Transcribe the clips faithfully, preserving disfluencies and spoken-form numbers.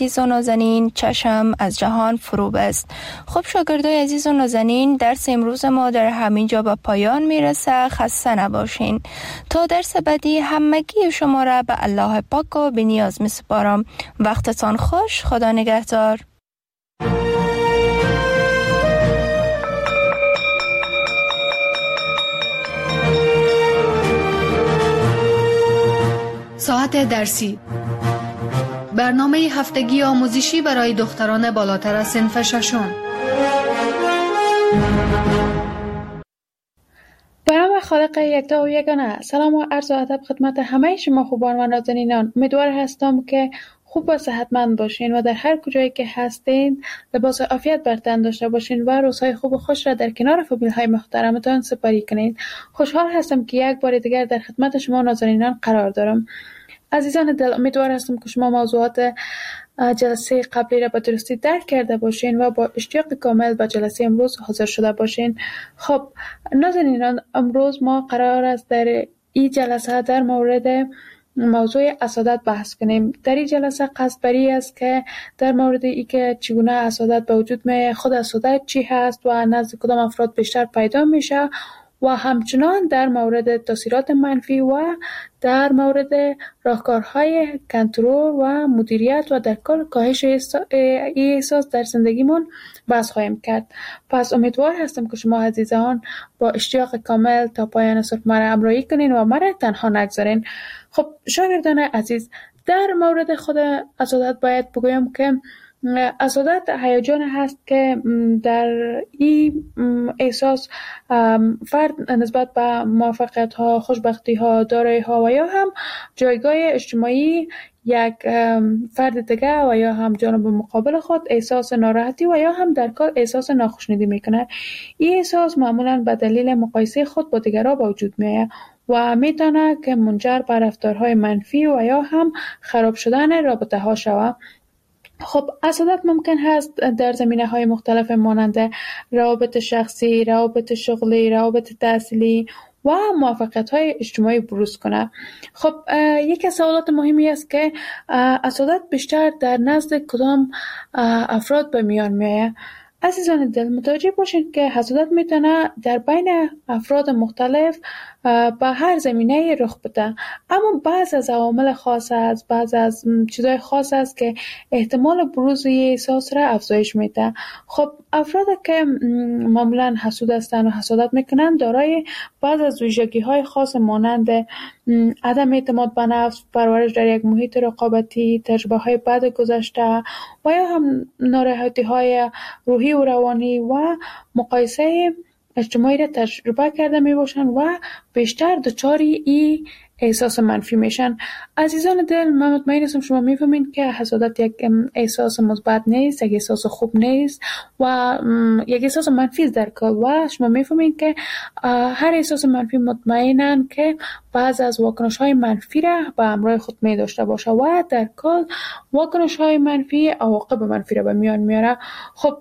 عزیز و نازنین، چشم از جهان فرو بست. خب شاگردای عزیز و نازنین، درس امروز ما در همین جا به پایان میرسه. خسته نباشین. تا درس بعدی همگی شما را به الله پاک و به نیاز میسپارم. وقتتان خوش. خدا نگهدار. ساعت درسی، برنامه هفتگی آموزشی برای دختران بالاتر از صنف ششم. به نام خالق یکتا و یگانه. سلام و عرض ادب خدمت همه شما خوبان و نازنینان. امیدوار هستم که خوب و صحتمند باشین و در هر کجایی که هستین لباس عافیت بر تن داشته باشین و روزهای خوب و خوش را در کنار فامیل‌های محترمتان سپری کنین. خوشحال هستم که یک بار دیگر در خدمت شما نازنینان قرار دارم. عزیزان دل، امیدوار هستم که شما موضوعات جلسه قبلی را به درستی درک کرده باشین و با اشتیاق کامل به جلسه امروز حاضر شده باشین. خب نازنینان، امروز ما قرار است در این جلسه در مورد موضوع حسادت بحث کنیم. در این جلسه قصد بری است که در مورد ای که چگونه حسادت به وجود میاد، خود حسادت چی هست و نزد کدام افراد بیشتر پیدا میشه و همچنان در مورد تاثیرات منفی و در مورد راهکارهای کنترل و مدیریت و در کل کاهش این احساس در زندگیمون بحث خواهیم کرد. پس امیدوار هستم که شما عزیزان با اشتیاق کامل تا پایان صبح مرا همراهی کنین و مرا تنها نگذارین. خب شاگردان عزیز، در مورد خود حسادت باید بگویم که حسادت هیجان هست که در این احساس فرد نسبت به موفقیت ها، خوشبختی ها، دارایی ها و یا هم جایگاه اجتماعی یک فرد دیگه و یا هم جانب مقابل خود احساس ناراحتی و یا هم در کل احساس ناخوشنودی میکنه. این احساس معمولا به دلیل مقایسه خود با دیگران به وجود میاد و میتونه که منجر به رفتارهای منفی و یا هم خراب شدن رابطه ها شود. خب حسادت ممکن هست در زمینه‌های مختلف مانند روابط شخصی، روابط شغلی، روابط تحصیلی و موفقیت‌های اجتماعی بروز کنه. خب یکی از سوالات مهمی است که حسادت بیشتر در نزد کدام افراد به میان میاد. عزیزان دل، متوجه باشید که حسادت میتونه در بین افراد مختلف به هر زمینه رخ بده، اما بعض از عوامل خاص است، بعض از چیزای خاص است که احتمال بروز این احساس را افزایش میده. خب افرادی که معمولا حسود هستند و حسادت میکنند دارای بعض از ویژگی‌های خاص مانند عدم اعتماد به نفس، پرورش در یک محیط رقابتی، تجربه‌های بد گذشته و یا هم ناراحتی‌های روحی و روانی و مقایسه اجتماعی را تجربه کرده می باشند و بیشتر دچاری این احساس منفی میشن. عزیزان دل، من مطمئن هستم شما میفهمین که حسادت یک احساس مثبت نیست، یک احساس خوب نیست و یک احساس منفی است در کل و شما میفهمین که هر احساس منفی مطمئنن که بعض از واکنش های منفی را به همراه خود می داشته باشه و در کل واکنش های منفی عواقب منفی را به میان میاره. خب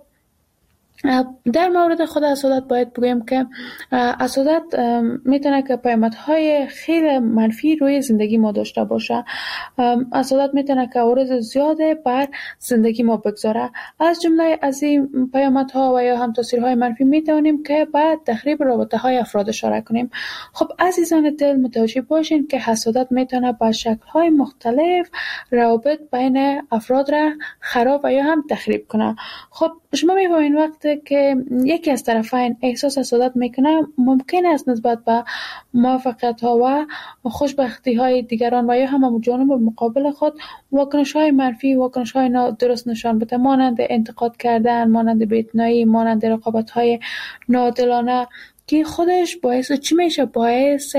در مورد خود حسادت باید بگویم که حسادت میتونه که پیامدهای خیلی منفی روی زندگی ما داشته باشه. حسادت میتونه که عوارض زیاده بر زندگی ما بگذاره. از جمله از این پیامدها و یا هم تاثیرهای منفی میتونیم که بعد تخریب رابطه های افراد اشاره کنیم. خب عزیزان دل، متوجه باشین که حسادت میتونه با شکل‌های مختلف روابط بین افراد را خراب و یا هم تخریب کنه. خب شما می‌بینید وقتی که یکی از طرفین احساس حسادت میکنه، ممکن است نسبت به موفقیت‌ها و خوشبختی‌های دیگران و یا هم جانب مقابل خود واکنش‌های منفی، واکنش‌های نادرست نشان بده، مانند انتقاد کردن، مانند بی‌اعتنایی، مانند رقابت‌های ناعادلانه که خودش باعث چی میشه؟ باعث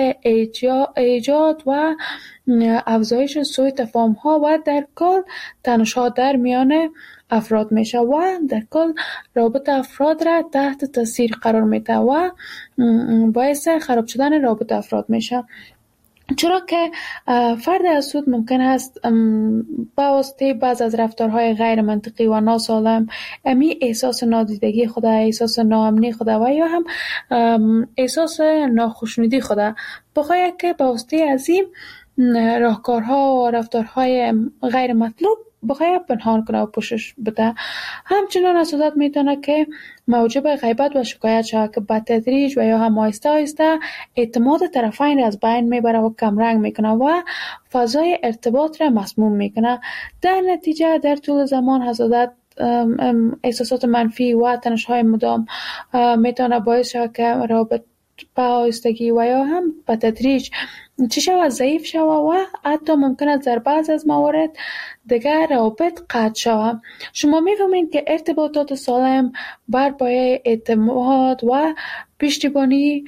ایجاد و افزایش سوء تفاهم‌ها و در کل تنش‌ها در میان افراد میشه و در کل رابط افراد را تحت تاثیر قرار میده و باعث خراب شدن رابط افراد میشه. چرا که فرد حسود ممکن است با واسطه بعض از رفتارهای غیر منطقی و ناسالم امی احساس نادیدگی خود، احساس ناامنی خود و یا هم احساس ناخوشنودی خود بخواهد که با واسطه از این راهکارها و رفتارهای غیر مطلوب بخواهد پنهان کنه و پوشش بده. همچنان حسادت میتونه که موجب غیبت و شکایت شود که به تدریج و یا هم آهسته آهسته اعتماد طرفین را از بین میبره و کمرنگ میکنه و فضای ارتباط را مسموم میکنه. در نتیجه در طول زمان حسادت احساسات منفی و تنش‌های مدام میتونه باعث شود که رابط به آهستگی و یا هم به تدریج چی شود ضعیف شود و حتی ممکن است در بعض از موارد دیگر روابط قطع شود. شما می‌فهمید که ارتباطات سالم بر پایه اعتماد و پشتیبانی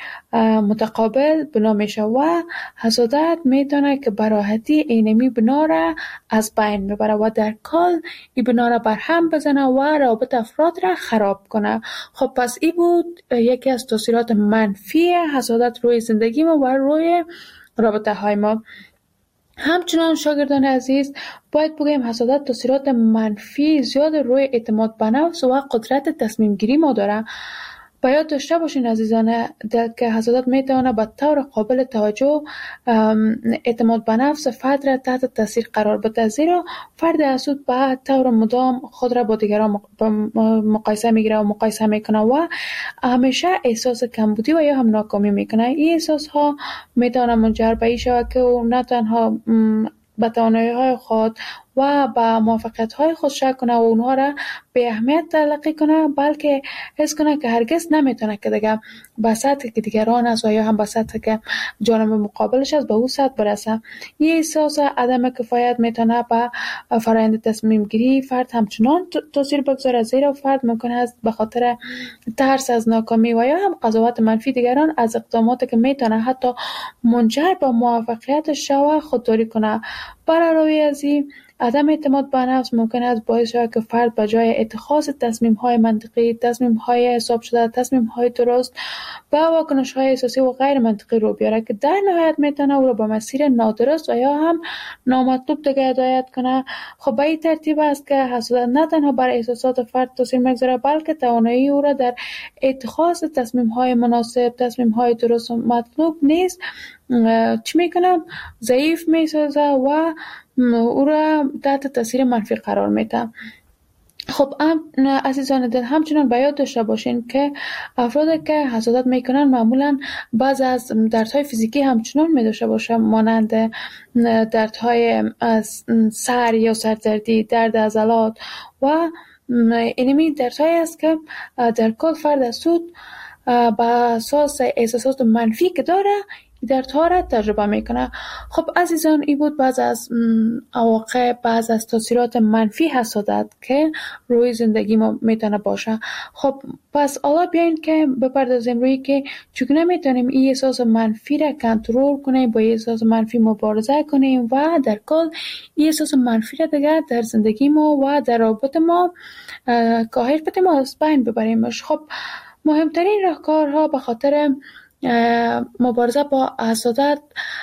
متقابل بنا میشه و حسادت میتونه که به راحتی اینمی بنا را از بین میبره و در کل این بنا را بر هم بزنه و روابط افراد را خراب کنه. خب پس این بود یکی از تاثیرات منفی حسادت روی زندگی ما و روی رابطه های ما. همچنان شاگردان عزیز باید بگویم حسادت تاثیرات منفی زیاد روی اعتماد به نفس و قدرت تصمیم گیری ما داره. باید داشته باشین عزیزان که حسادت میتونه به طور قابل توجه اعتماد به نفس فرد را تحت تاثیر قرار بده، زیرا فرد حسود به طور مدام خود را با دیگران مقایسه میگیره و مقایسه میکنه و همیشه احساس کمبودی و یا هم ناکامی میکنه. این احساس ها میتونه منجر به این شود که او نه تنها به توانایی‌های خود و به موفقیت‌های خود شک کنه و اونها را به اهمیت تلقی کنه، بلکه حس کنه که هرگز نمیتونه که دیگه به سطحی که دیگران است و یا هم به سطحی که جانب مقابلش است به اون سطح برسه. یه احساس عدم کفایت میتونه به فرآیند تصمیم گیری فرد همچنان تاثیر بگذاره، زیرا فرد ممکن است به خاطر ترس از ناکامی و یا هم قضاوت منفی دیگران از اقداماتی که میتونه حتی منجر به موفقیت شود خودداری کنه. برای از این عدم اعتماد به نفس ممکن است باعث شود که فرد به جای اتخاذ تصمیم‌های منطقی، تصمیم‌های حساب شده، تصمیم‌های درست و واکنش‌های احساسی و غیر منطقی رو بیاره که در نهایت میتونه او را به مسیر نادرست و یا هم نامطلوب دیگه هدایت کنه. خب به این ترتیب است که حسادت نه تنها بر احساسات فرد تاثیر میگذاره، بلکه توانایی او را در اتخاذ تصمیم‌های مناسب، تصمیم‌های درست و مطلوب نیست چی میکنه؟ ضعیف میسازه و او را تحت تاثیر منفی قرار میده. خب عزیزان دل همچنان باید داشته باشین که افرادی که حسادت میکنن معمولا بعض از دردهای فیزیکی همچنان میداشته باشه، مانند دردهای سر یا سردردی، درد عضلات و اینمی دردهایی است که در کل فرد حسود به اساس احساسات منفی که داره دردها را تجربه میکنه. خب عزیزان این بود بعض از عواقب، بعض از تاثیرات منفی حسادت که روی زندگی ما میتونه باشه. خب پس حالا بیاین که بپردازیم روی که چگونه میتونیم این احساس منفی را کنترل کنیم، با این احساس منفی مبارزه کنیم و در کل این احساس منفی را دیگه در زندگی ما و در رابطه ما کاهش بدیم و از بین ببریمش. خب مهمترین راهکارها به خاطر مبارزه با حسادت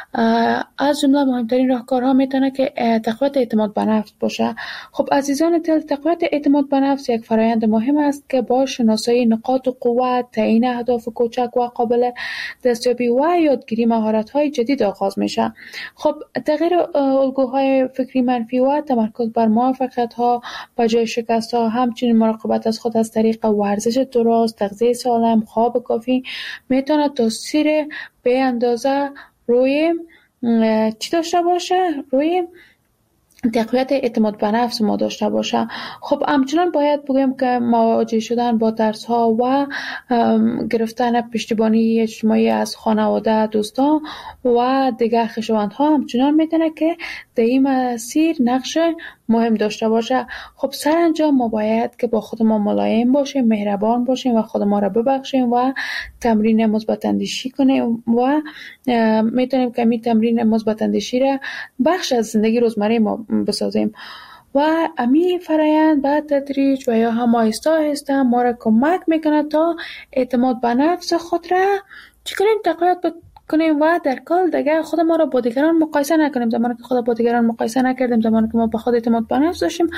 از جمله مهمترین راهکارها میتونه که تقویت اعتماد به نفس باشه. خب عزیزان دل، تقویت اعتماد به نفس یک فرآیند مهم است که با شناسایی نقاط قوت، تعیین اهداف کوچک و قابل دستیابی و یادگیری مهارت‌های جدید آغاز میشه. خب تغییر الگوهای فکری منفی و تمرکز بر موفقیت‌ها به جای شکست‌ها، همچنین مراقبت از خود از طریق ورزش درست، تغذیه سالم، خواب کافی میتونه تاثیر به اندازه روی چی داشته باشه؟ روی تقویت اعتماد به نفس ما داشته باشه. خب همچنان باید بگیم که مواجه شدن با ترس ها و گرفتن پشتیبانی اجتماعی از خانواده، دوستان و دیگر خویشاوندها همچنان میتونه که در این مسیر نقش مهم داشته باشه. خب سرانجام ما باید که با خود ما ملایم باشیم، مهربان باشیم و خود ما را ببخشیم و تمرین مثبت اندیشی کنیم و میتونیم که این تمرین مثبت اندیشی را بخش از زندگی روزمره ما بسازیم و امی فرآیند به تدریج و یا هم آهسته آهسته ما را کمک میکنه تا اعتماد به نفس خود را چی کنیم؟ تقویت کنیم و در کل دیگه خود ما را با دیگران مقایسه نکنیم. زمانی که خود با دیگران مقایسه نکردیم، زمانی که ما به خود اعتماد به نفس داشتیم،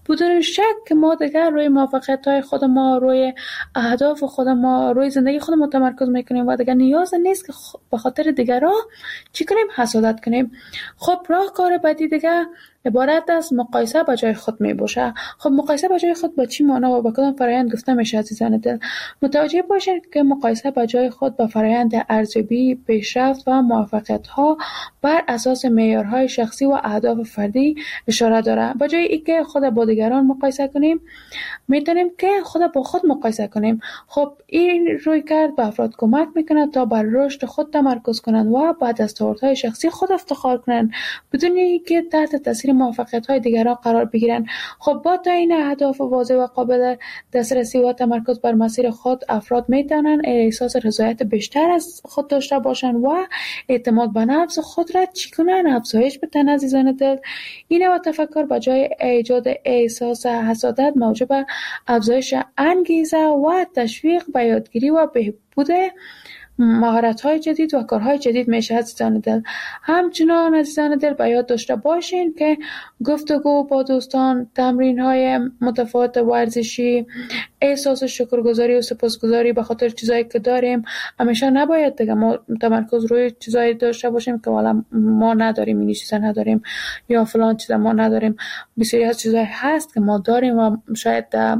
بدون شک که ما دیگر روی موفقیت های خود ما، روی اهداف خود ما، روی زندگی خود ما تمرکز میکنیم و دیگر نیاز نیست که به خاطر دیگران چی کنیم؟ حسادت کنیم. خب راهکار بعدی دیگه عبارت از مقایسه با جای خود می باشه. خب مقایسه با جای خود با چی معنا و با کدام فرآیند گفته میشه عزیزان دل؟ متوجه باشید که مقایسه با جای خود با فرآیند ارزیابی، پیشرفت و موفقیت ها بر اساس معیارهای شخصی و اهداف فردی اشاره داره. با جای اینکه خود با دیگران مقایسه کنیم، میتونیم که خود با خود مقایسه کنیم. خب این روی کرد به افراد کمک میکنه تا بر رشد خود تمرکز کنند و با دستاوردهای شخصی خود افتخار کنند بدون اینکه تحت تاثیر موفقیت‌های دیگران قرار بگیرند. خب با تعیین اهداف واضح و قابل دسترسی و تمرکز بر مسیر خود، افراد میتونن احساس رضایت بیشتر از خود داشته باشند و اعتماد به نفس خود را چی کنن؟ افزایش بدن عزیزان دل. این و تفکر با جای ایجاد احساس حسادت موجب افزایش انگیزه و تشویق به یادگیری و بهبود مهارت‌های جدید و کارهای جدید میشه عزیزان دل. همچنان عزیزان دل به یاد داشته باشین که گفتگو با دوستان، تمرین‌های متفاوت ورزشی، احساس شکرگزاری و سپاسگزاری به خاطر چیزایی که داریم، همیشه نباید دیگه ما تمرکز روی چیزایی داشته باشیم که والا ما نداریم، این چیزا نداریم یا فلان چیزا ما نداریم. بسیاری از چیزایی هست که ما داریم و شاید در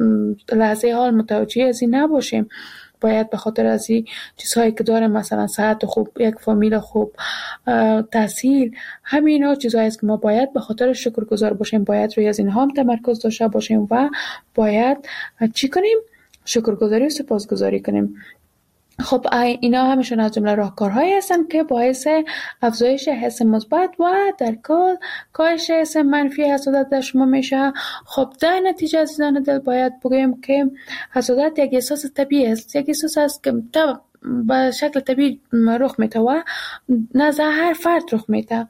لحظه حال متوجه از این نباشیم. باید به خاطر از این چیزهایی که داریم، مثلا صحت خوب، یک فامیل خوب، تحصیل، همین ها چیزهایی است که ما باید به خاطر شکرگزار باشیم، باید روی از اینها هم تمرکز داشته باشیم و باید چی کنیم؟ شکرگزاری و سپاسگزاری کنیم. خب اینا همشون از جمله راهکارهایی هستن که باعث افزایش حس مثبت و در کل کاهش حس منفی حسادت در شما میشه. خب در نتیجه عزیزان دل باید بگویم که حسادت یک احساس طبیعی است، یک احساس است که به شکل طبیعی رخ میده و نزد هر فرد رخ میده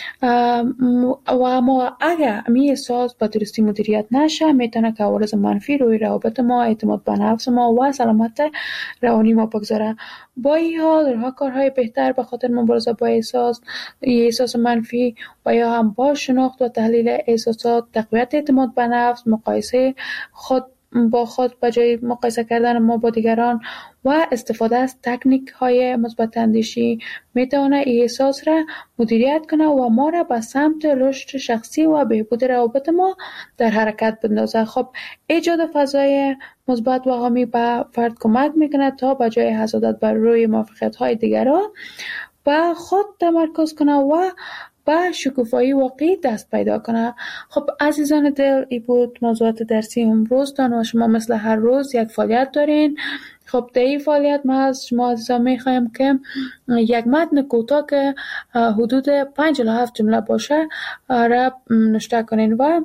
و ما اگر این احساس با درستی مدیریت نشه میتونه که عوارض منفی روی روابط ما، اعتماد به نفس ما و سلامت روانی ما بگذاره. با این حال راه کارهای بهتر به خاطر مبارزه با احساس احساس منفی و یا هم با شناخت و تحلیل احساسات، تقویت اعتماد به نفس، مقایسه خود با خود به جای مقایسه کردن ما با دیگران و استفاده از تکنیک های مثبت اندیشی میتونه این احساس را مدیریت کنه و ما را به سمت رشد شخصی و بهبود روابط ما در حرکت بندازه. خب ایجاد فضای مثبت و حامی به فرد کمک میکنه تا به جای حسادت بر روی موفقیت های دیگران به خود تمرکز کنه و با شکوفایی واقعی دست پیدا کنه. خب عزیزان دل، این بود موضوعات درسی امروزتان و شما مثل هر روز یک فعالیت دارین. خب در این فعالیت ما از شما عزیزان میخوایم که یک متن کوتاه که حدود پنج الی هفت جمله باشه را نوشته کنین و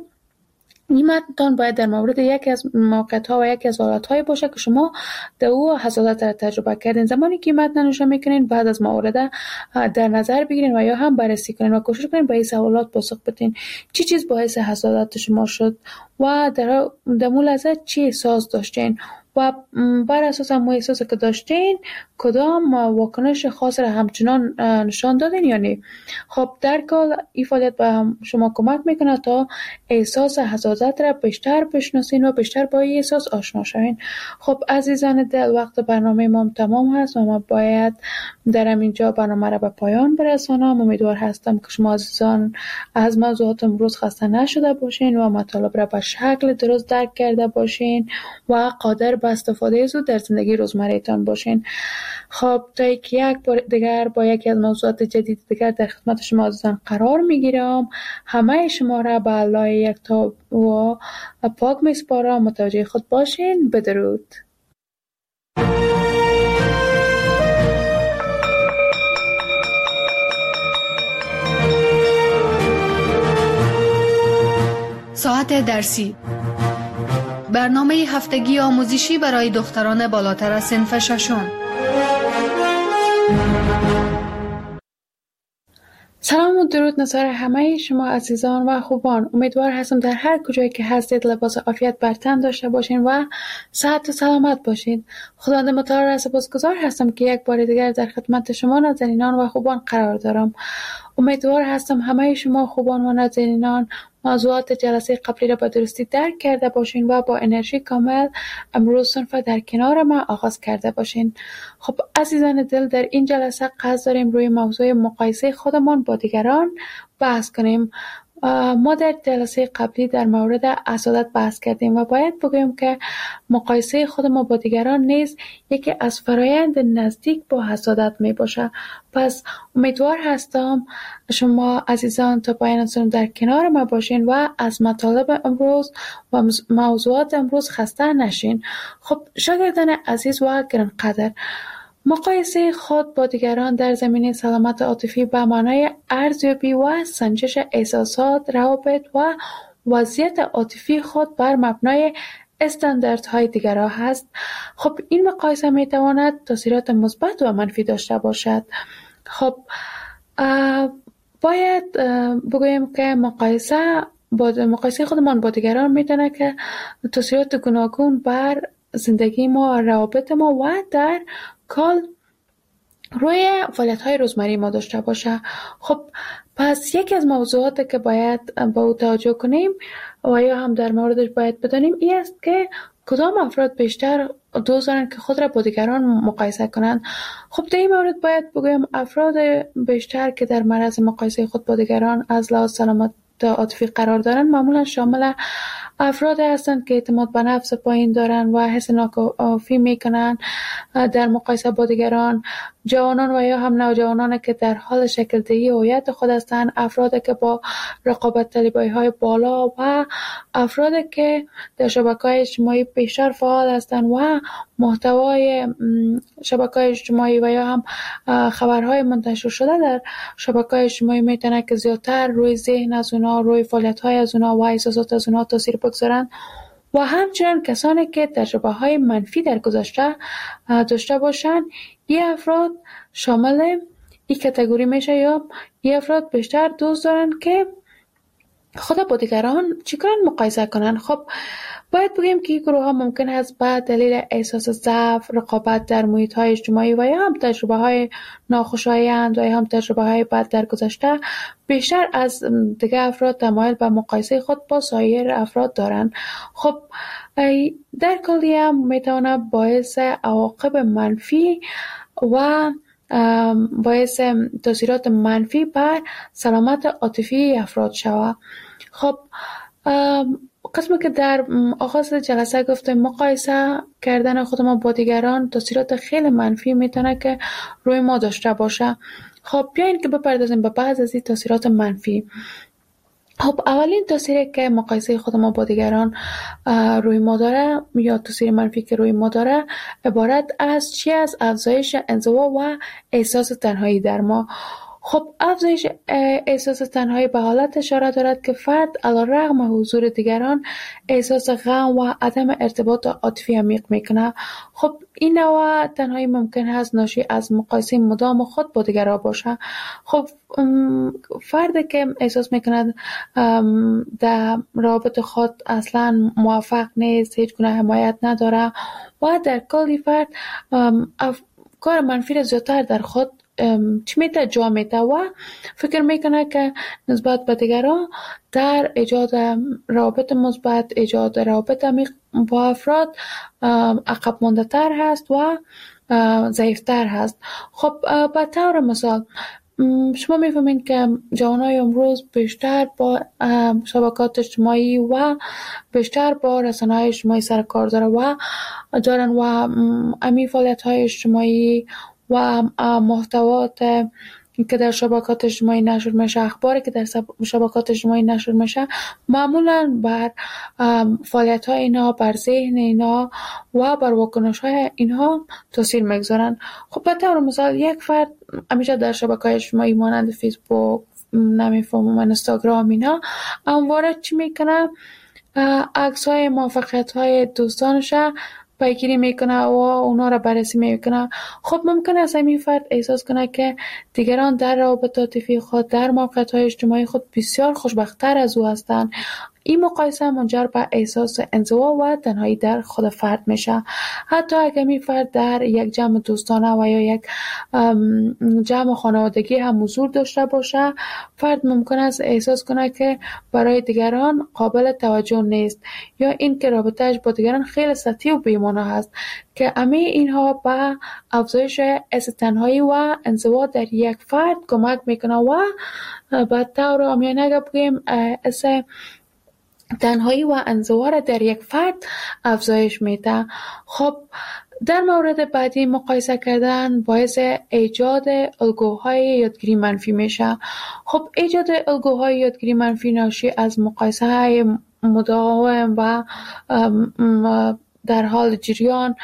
این متن باید در مورد یکی از موقعیت‌ها و یکی از حالت‌های باشه که شما در او حسادت را تجربه کردین. زمانی که متن نوشته میکنین بعد از موارد در نظر بگیرین و یا هم بررسی کنین و کوشش کنین به این سوالات پاسخ بدین. چی چیز باعث حسادت شما شد و در در مول لحظه چی احساس داشتین و بر اساس هم احساسی که داشتین کدام واکنش خاص را همچنان نشان دادین یا نه. خب در کل این فعالیت به شما کمک میکنه تا احساس حسادت را بیشتر بشناسین و بیشتر با این احساس آشنا شوین. خب عزیزان دل، وقت برنامه ما تمام هست و ما باید در اینجا برنامه را به پایان برسانم. امیدوار هستم که شما عزیزان از موضوعات امروز خسته نشده باشین و مطالب را به شکل درست درک کرده باشین و قادر به استفاده زود در زندگی روزمره‌تان باشین. خب تا یک بار دیگر با یکی از موضوعات جدید دیگر در خدمت شما عزیزان قرار میگیرم. همه شما را به الله یکتا و پاک میسپارم. متوجه خود باشین. بدرود. ساعت درسی، برنامه هفتگی آموزشی برای دختران بالاتر از صنف ششم. سلام و درود نثار همه شما عزیزان و خوبان. امیدوار هستم در هر کجایی که هستید لباس عافیت بر تن داشته باشین و صحت و سلامت باشین. خداوند متعال را سپاسگزار هستم که یک بار دیگر در خدمت شما نازنینان و خوبان قرار دارم. امیدوار هستم همه شما خوبان و نازنینان موضوعات جلسه قبلی را به درستی درک کرده باشین و با انرژی کامل امروز صنف در کنار ما آغاز کرده باشین. خب عزیزان دل، در این جلسه قصد داریم روی موضوع مقایسه خودمان با دیگران بحث کنیم. ما در جلسه قبلی در مورد حسادت بحث کردیم و باید بگویم که مقایسه خود ما با دیگران نیز یکی از فرایند نزدیک با حسادت می باشه. پس امیدوار هستم شما عزیزان تا پایان سن در کنار ما باشین و از مطالب امروز و موضوعات امروز خسته نشین. خب شاگردان عزیز و گرانقدر، مقایسه خود با دیگران در زمینه سلامت عاطفی به معنای ارزیابی و سنجش احساسات، روابط و وضعیت عاطفی خود بر مبنای استانداردهای دیگران هست. خب این مقایسه می تواند تاثیرات مثبت و منفی داشته باشد. خب باید بگویم که مقایسه با مقایسه خودمان با دیگران میتونه که تاثیرات گوناگون بر زندگی ما، روابط ما و در کل روی فعالیت‌های روزمره ما داشته باشه. خب پس یکی از موضوعاتی که باید با او توجه کنیم و یا هم در موردش باید بدانیم این است که کدام افراد بیشتر دوست دارن که خود را با دیگران مقایسه کنند. خب در این مورد باید بگویم افراد بیشتر که در معرض مقایسه خود با دیگران از لحاظ سلامت عاطفی قرار دارن معمولا شامل افراد هستند که اعتماد به نفس پایین دارن و حس ناکافی میکنن در مقایسه با دیگران، جوانان و یا هم نوجوانان که در حال شکل دهی هویت خود هستند، افرادی که با رقابت طلبی های بالا و افرادی که در شبکه‌های اجتماعی بیشتر فعال هستند و محتوای شبکه‌های اجتماعی و یا هم خبرهای منتشر شده در شبکه‌های اجتماعی میتونه که زیادتر روی ذهن از اونا، روی فعالیت‌های از اونا و احساسات از اونا تاثیر بگذارن و همچنین کسانی که تجربه‌های منفی در گذشته داشته باشند. این افراد شامل این کاتگوری میشه یا این افراد بیشتر دوست دارن که خود با دیگران چیکار مقایسه کنن. خب باید بگیم که این گروه ها ممکن است به دلیل احساس ضعف، رقابت در محیط های اجتماعی و یا هم تجربه های ناخوشایند و یا هم تجربه های بد در گذشته بیشتر از دیگر افراد تمایل به مقایسه خود با سایر افراد دارند. خب در کلی هم میتونه باعث عواقب منفی و باعث تاثیرات منفی بر سلامت عاطفی افراد شود. خب قسمی که در آغاز جلسه گفتم مقایسه کردن خود ما با دیگران تاثیرات خیلی منفی میتونه که روی ما داشته باشه. خب بیاین که بپردازیم به بعض از این تاثیرات منفی. خب اولین تاثیری که مقایسه خود ما با دیگران روی ما داره یا تاثیر منفی که روی ما داره عبارت از چی؟ از افزایش انزوا و احساس تنهایی در ما. خب افزایش احساس تنهایی به حالت اشاره دارد که فرد علیرغم حضور دیگران احساس غم و عدم ارتباط عاطفی عمیق میکنه. خب این نوع تنهایی ممکن است ناشی از مقایسه مدام خود با دیگران باشه. خب فردی که احساس میکند در رابطه خود اصلا موفق نیست، هیچ گونه حمایت نداره و در کلی فرد افکار منفی را زیادتر در خود چی میته جا میته و فکر میکنه که نسبت به دیگران در ایجاد روابط مثبت، ایجاد روابط عمیق با افراد عقب مانده تر هست و ضعیفتر هست. خب به طور مثال شما میفهمین که جوانای امروز بیشتر با شبکات اجتماعی و بیشتر با رسانه‌های اجتماعی سر کار داره و دارن و امی فعالیت‌های اجتماعی و محتوات که در شبکات اجتماعی نشر میشه، اخباری که در شبکات اجتماعی نشر میشه معمولا بر فعالیت های اینا، بر ذهن اینا و بر واکنش های اینها تاثیر میگذارن. خب به طور مثال یک فرد همیشه در شبکه‌های اجتماعی مانند فیسبوک، نمیفهمم اینستاگرام اینا همواره چی میکنه؟ عکس های موفقیت های دوستانش پیگیری میکنه و اونا را بررسی میکنه. خب ممکن است این فرد احساس کنه که دیگران در روابط عاطفی خود، در موقعیت‌های اجتماعی خود بسیار خوشبخت‌تر از او هستند. این مقایسه منجر به احساس انزوا و تنهایی در خود فرد میشه. حتی اگر می فرد در یک جمع دوستانه و یا یک جمع خانوادگی هم حضور داشته باشه، فرد ممکن است احساس کنه که برای دیگران قابل توجه نیست یا این که رابطهش با دیگران خیلی سطحی و بی‌معنی هست که همه اینها به افزایش احساس تنهایی و انزوا در یک فرد کمک میکنه و به طور عامیانه اگر بگیم احساس تنهایی و انزوا را در یک فرد افزایش میده. خب در مورد بعدی مقایسه کردن باعث ایجاد الگوهای یادگیری منفی میشه. خب ایجاد الگوهای یادگیری منفی ناشی از مقایسه های مداوم و در حال جریان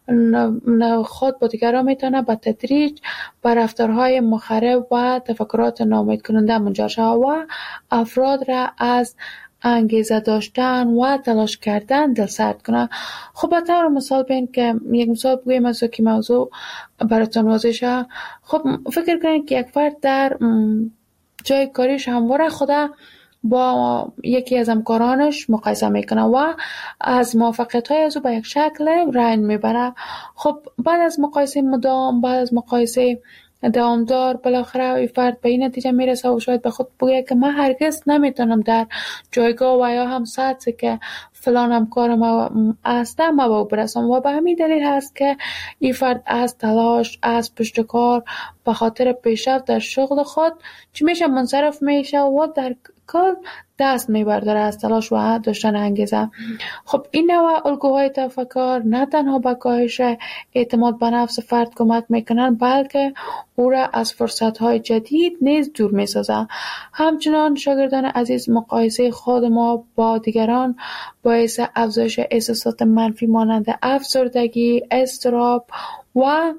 خود با دیگران میتونه به تدریج به رفتارهای مخرب و تفکرات ناامید کننده منجر شود و افراد را از انگیزه داشتن و تلاش کردن دلسرد کنه. خب به طور مثال بین که یک مثال بگویم از که موضوع براتون واضح شه. خب فکر کنید که یک فرد در جای کاریش همواره خدا با یکی از همکارانش مقایسه میکنه و از موفقیت‌های از او به یک شکل رنج میبره. خب بعد از مقایسه مدام، بعد از مقایسه دوامدار، بالاخره این فرد به این نتیجه میرسه و شاید به خود بگه که من هرگز نمیتونم در جایگاه و یا هم سطحی که فلان همکار ما هسته ما به او برسم و به همین دلیل هست که این فرد از تلاش، از پشتکار به خاطر پیشرفت در شغل خود چی میشه منصرف میشه و در کل دست میبرداره از تلاش و داشتن انگیزه. خب این نوع الگوهای تفکر نه تنها به کاهش اعتماد به نفس فرد کمک میکنن بلکه او را از فرصتهای جدید نیز دور میسازه. همچنان شاگردان عزیز مقایسه خود ما با دیگران باعث افزایش احساسات منفی مانند افسردگی، اضطراب و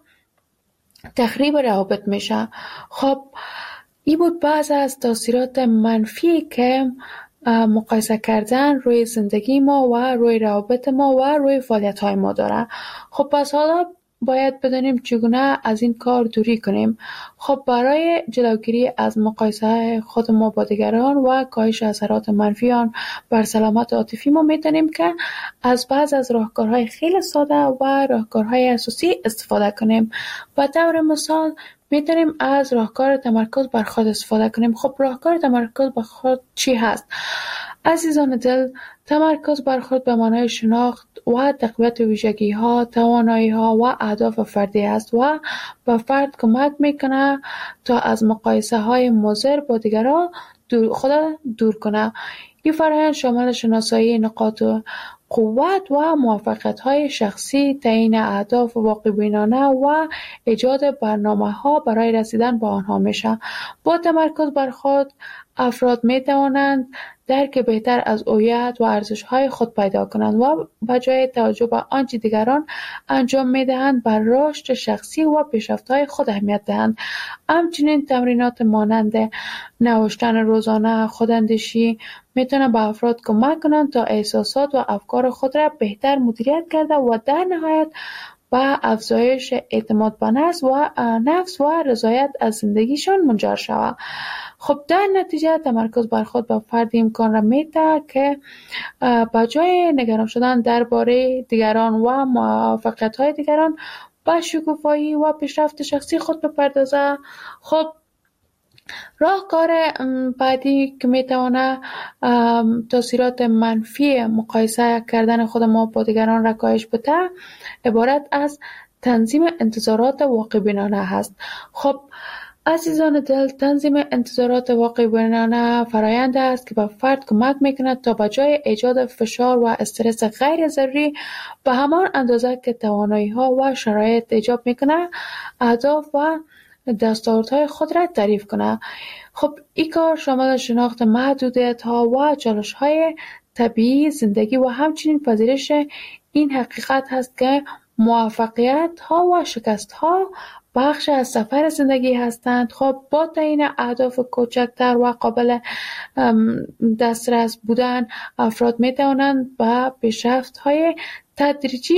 تخریب روابط میشه. خب این بود بعض از تاثیرات منفی که مقایسه کردن روی زندگی ما و روی روابط ما و روی فعالیت های ما داره. خب پس حالا باید بدانیم چگونه از این کار دوری کنیم. خب برای جلوگیری از مقایسه خود ما با دیگران و کاهش اثرات منفی آن بر سلامت عاطفی ما میتونیم که از بعض از راهکارهای خیلی ساده و راهکارهای اساسی استفاده کنیم. به طور مثال میتونیم از راهکار تمرکز بر خود استفاده کنیم. خب راهکار تمرکز بر خود چی هست؟ عزیزان دل، تمرکز بر خود به معنای شناخت و تقویت ویژگی ها، توانایی ها و اهداف فردی است و به فرد کمک میکنه تا از مقایسه های مضر با دیگران خود دور کنه. این فرآیند شامل شناسایی نقاط قوت و موفقیت‌های شخصی، تعیین اهداف واقع‌بینانه و ایجاد برنامه‌ها برای رسیدن به آنها میشه. با تمرکز بر خود افراد می‌توانند درک بهتر از هویت و ارزش‌های خود پیدا کنند و به جای توجه به آنچه دیگران انجام می‌دهند بر رشد شخصی و پیشرفت‌های خود اهمیت دهند. همچنین تمرینات مانند نوشتن روزانه، خوداندیشی میتونه به افراد کمک کنند تا احساسات و افکار خود را بهتر مدیریت کرده و در نهایت به افزایش اعتماد به نفس و نفس و رضایت از زندگیشان منجر شود. خب در نتیجه تمرکز بر خود به فرد امکان را میده که به جای نگران شدن درباره دیگران و موفقیت‌های دیگران به شکوفایی و پیشرفت شخصی خود بپردازه. خب راهکار بعدی که میتونه تاثیرات منفی مقایسه کردن خود ما با دیگران را کاهش بده عبارت از تنظیم انتظارات واقع بینانه هست. خب عزیزان دل، تنظیم انتظارات واقع بینانه فرآیند است که به فرد کمک میکند تا به جای ایجاد فشار و استرس غیر ضروری به همان اندازه که توانایی ها و شرایط ایجاب میکنه اهداف و دستاوردهای خود را تعریف کنه. خب این کار شامل شناخت محدودیت ها و چالش های طبیعی زندگی و همچنین پذیرش این حقیقت هست که موفقیت ها و شکست ها بخش از سفر زندگی هستند. خب با تعیین اهداف کوچکتر و قابل دسترس بودن افراد می توانند به پیشرفت های تدریجی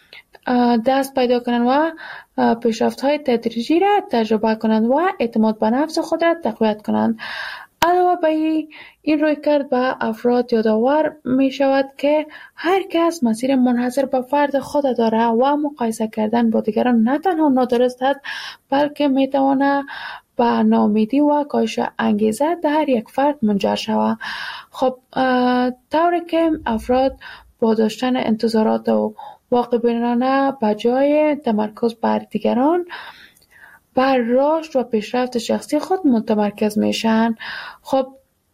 دست پیدا کنند و پیشرفت های تدریجی را تجربه کنند و اعتماد به نفس خود را تقویت کنند. علاوه بر این روی کرد به افراد یادآور می شود که هر کس مسیر منحصر به فرد خود داره و مقایسه کردن با دیگران نه تنها نادرست است بلکه می تواند به ناامیدی و کاهش انگیزه در یک فرد منجر شود. خب طوری که افراد با داشتن انتظارات و واقع بینانه به جای تمرکز بر دیگران بر رشد و پیشرفت شخصی خود متمرکز میشن. خب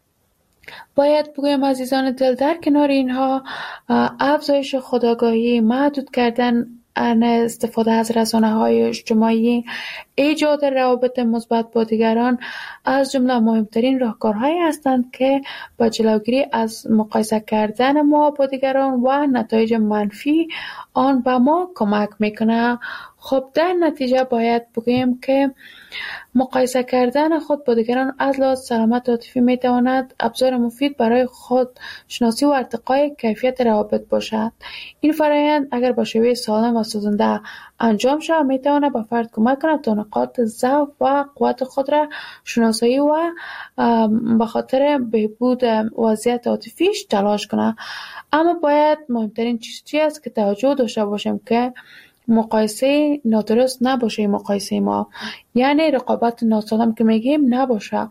باید بگویم عزیزان دل، در کنار اینها افزایش خودآگاهی، محدود کردن استفاده از رسانه‌های اجتماعی، ایجاد روابط مثبت با دیگران از جمله مهمترین راهکارهایی هستند که با جلوگیری از مقایسه کردن ما با دیگران و نتایج منفی آن به ما کمک میکنه. خب در نتیجه باید بگویم که مقایسه کردن خود با دیگران از لحاظ سلامت عاطفی میتواند ابزار مفید برای خود شناسی و ارتقای کیفیت روابط باشد. این فرآیند اگر با شیوه سالم و سازنده انجام شود میتواند به فرد کمک کند تا نقاط ضعف و قوت خود را شناسایی و به خاطر بهبود وضعیت عاطفیش تلاش کند. اما باید مهمترین چیز چی است که توجه داشته باشیم که مقایسه نادرست نباشه. مقایسه ما یعنی رقابت ناسالم که میگیم نباشه.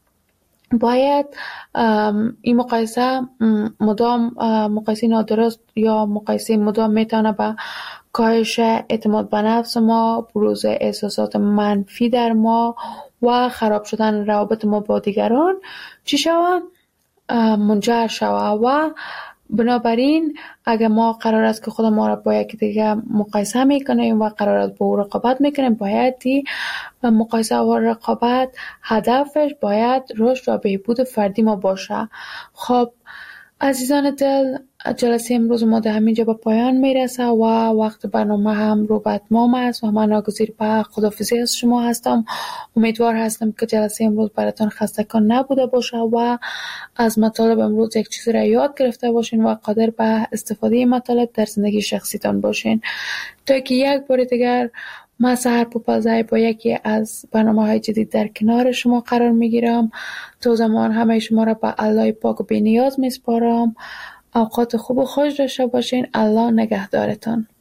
باید این مقایسه مدام مقایسه نادرست یا مقایسه مدام میتونه به کاهش اعتماد به نفس ما، بروز احساسات منفی در ما و خراب شدن روابط ما با دیگران چی شود؟ منجر شود. و بنابراین اگر ما قرار است که خود ما را با یکی دیگه مقایسه میکنیم و قرار است با او رقابت میکنیم، باید مقایسه و رقابت هدفش باید رشد و بهبود فردی ما باشه. خب عزیزان دل، جلسه امروز ما در همینجا به پایان میرسه و وقت برنامه هم رو به اتمام است و من ناگزیر به خداحافظی از شما هستم. امیدوار هستم که جلسه امروز براتون خسته‌کن نبوده باشه و از مطالب امروز یک چیزی را یاد گرفته باشین و قادر به استفاده مطالب در زندگی شخصیتان باشین. تا که یک بار دیگر من سحر پوپلزای با یکی از برنامه‌های جدید در کنار شما قرار میگیرم. تا زمان همه شما را به الله پاک و بی‌نیاز میسپارم. اوقات خوب و خوش داشته باشین. الله نگهدارتان.